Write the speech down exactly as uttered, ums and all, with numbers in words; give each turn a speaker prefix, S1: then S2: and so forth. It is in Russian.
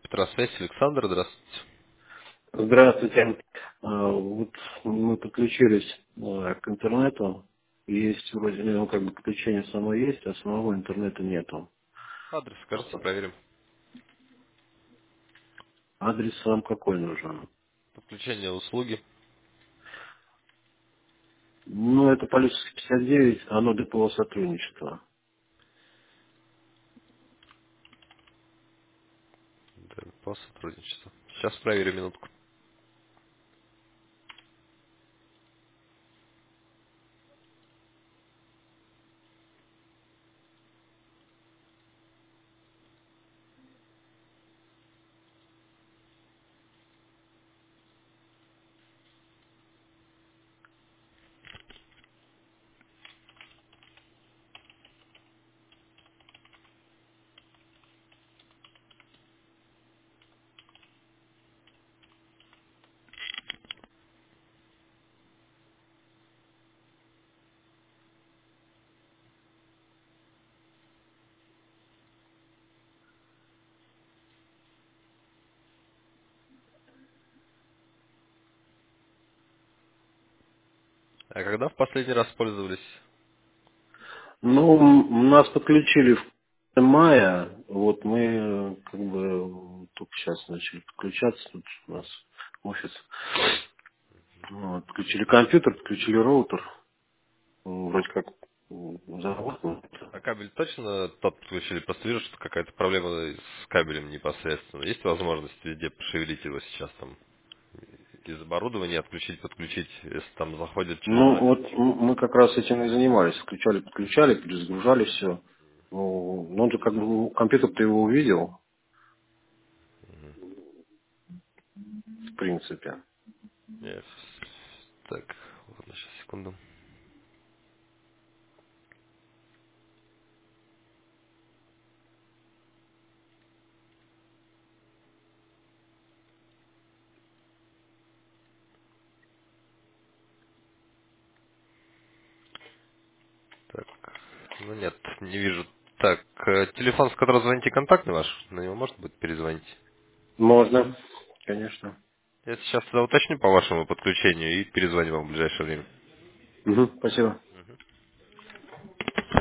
S1: Петросвязь, Александр, здравствуйте.
S2: Здравствуйте. А, Вот мы подключились а, к интернету. Есть вроде, ну, как бы подключение само есть, а самого интернета нету.
S1: Адрес скажите, проверим.
S2: Адрес вам какой нужен?
S1: Подключение услуги.
S2: Ну, это Полюсовский пятьдесят девять, оно ДПО сотрудничества.
S1: Да, по сотрудничеству. Сейчас проверим минутку. А когда в последний раз пользовались?
S2: Ну, м, нас подключили в мая. Вот мы э, как бы только сейчас начали подключаться. Тут у нас офис. Вот, подключили компьютер, подключили роутер. М, Вроде как м, заработало.
S1: А кабель точно тот подключили? Просто вижу, что какая-то проблема с кабелем непосредственно. Есть возможность везде пошевелить его сейчас там? Из оборудования отключить, подключить, если там заходит через
S2: Ну,
S1: Wi-Fi?
S2: вот м- мы как раз этим и занимались. Включали, подключали, перезагружали все. Ну, ну, он же как бы компьютер ты его увидел, в принципе.
S1: Нет. Так, ладно, сейчас, секунду. Так, ну нет, не вижу. Так, э, телефон, с которого звоните, контактный ваш? На него можно будет перезвонить?
S2: Можно, конечно.
S1: Я сейчас тогда уточню по вашему подключению и перезвоню вам в ближайшее время.
S2: Мгм, спасибо.